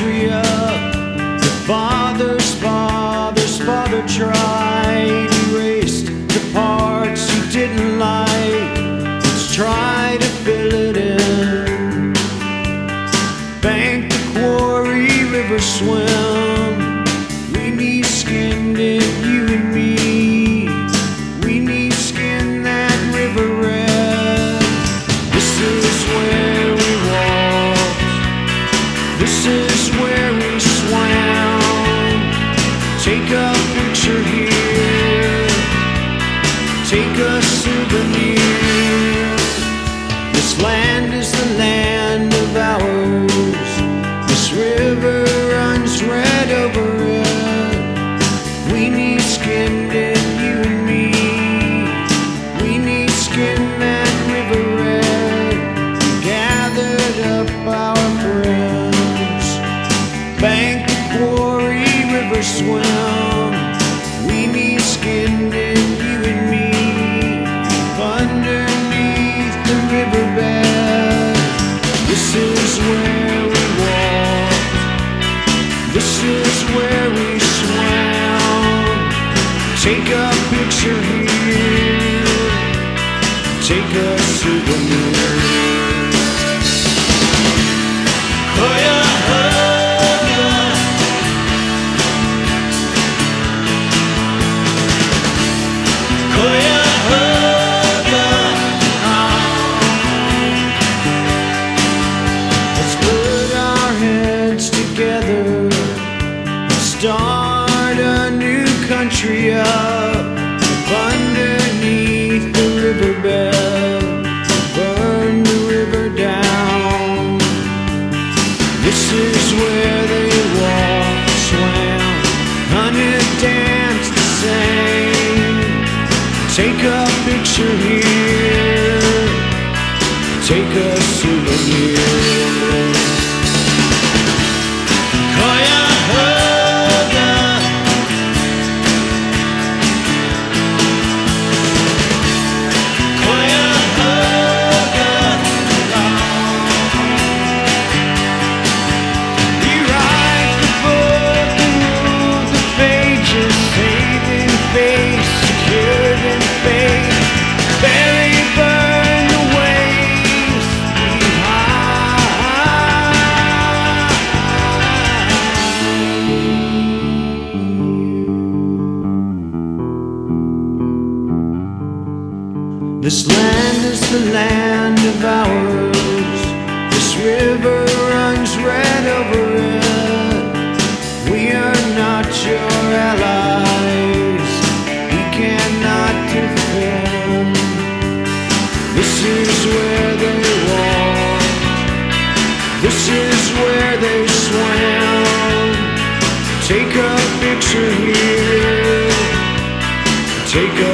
country up. The father's father tried, erased the parts he didn't like. Let's try to fill it in. Bank the quarry, river swim. We need skinned in, you and me. We need skin that river red. This is where we walked. This is where we swam. Take a picture here. Take a souvenir. This land is the land of ours. This river runs red over it. We need skinned in, you and me. We need skin that river red. Gathered up our friends. Bank the quarry, river swim. We need skinned in, you and me. Underneath the riverbed. This is where we walked. This is where we swam. Take a picture here. Take a souvenir. Let's put our heads together and start a new country up underneath the riverbed. Burn the river down. This is where they walked, swam, hunted, danced, sang. Take a picture here. Take a souvenir. This land is the land of ours. This river runs red over it. We are not your allies. We cannot defend. This is where they walked. This is where they swam. Take a picture here. Take a